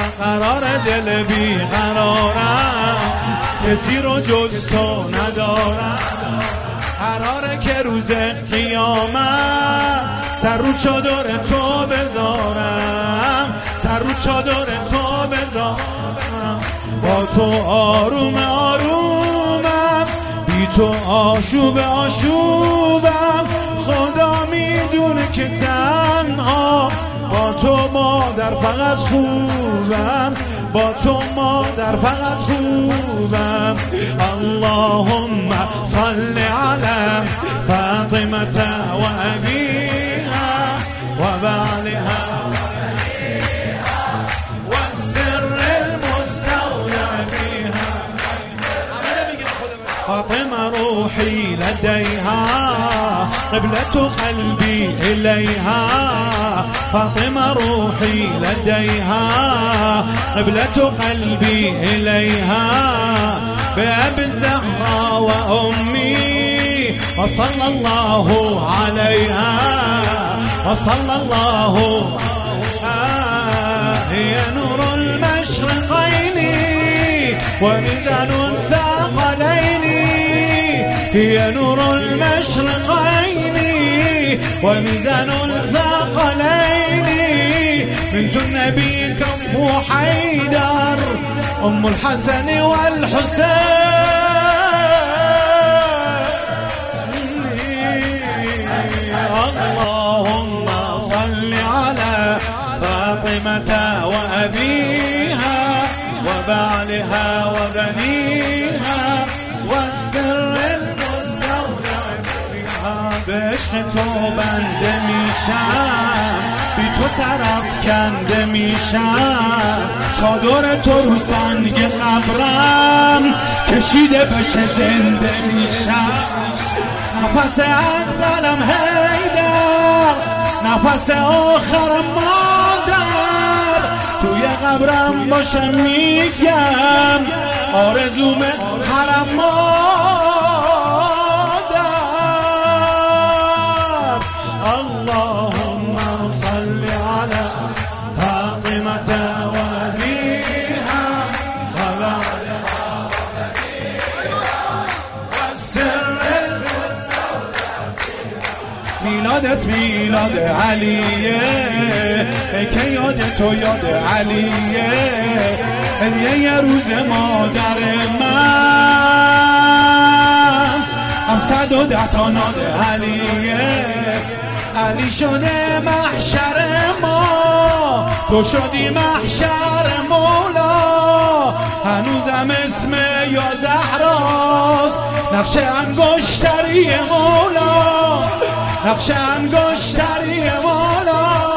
قرار دل بی قرارم، کسی رو جز تو ندارم. قراره که روز قیامت سر رو چادر تو بذارم، سر رو چادر تو بذارم. با تو آروم آرومم، بی تو آشوب آشوبم. خدا میدونه که تنها با تو مادر فقط خوبم، با تو مادر فقط خوبم. اللهم صل علی فاطمة و ابیها و بعلها و السر المستودع فیها. فاطمة روحي لديها، قبلة قلبي إليها. فاطمة روحي لديها، قبلة قلبي إليها. بأبي الزهراء وأمي وصلى الله عليها، وصلى الله. هي نور المشرقين وميزان الثقلين، هي نور المشرقين وميزان الثقلين. بنت النبي كف حيدر، أم الحسن والحسين. اللهم صل على فاطمة وأبيها وبعلها وبنيها والسر المستودع فيها. به عشق تو بنده میشم، بی تو سرافکنده میشم. چادر تو رو سنگ قبرم کشیده بشه زنده میشم. نفس اولم حیدر، نفس آخرم مادر. توی قبرم باشه میگم آرزوم حرم مادر. اللهم صل على فاطمة وأبيها وبعلها والسر المستودع. میلادت میلاد علیه، که یاد تو یاد علیه. یه روز مادر من هم 110 تا ناد علیه. علی شده محشر ما، تو شدی محشر مولا. هنوزم اسم یا زهراست نقش انگشتری مولا، نقش انگشتری مولا.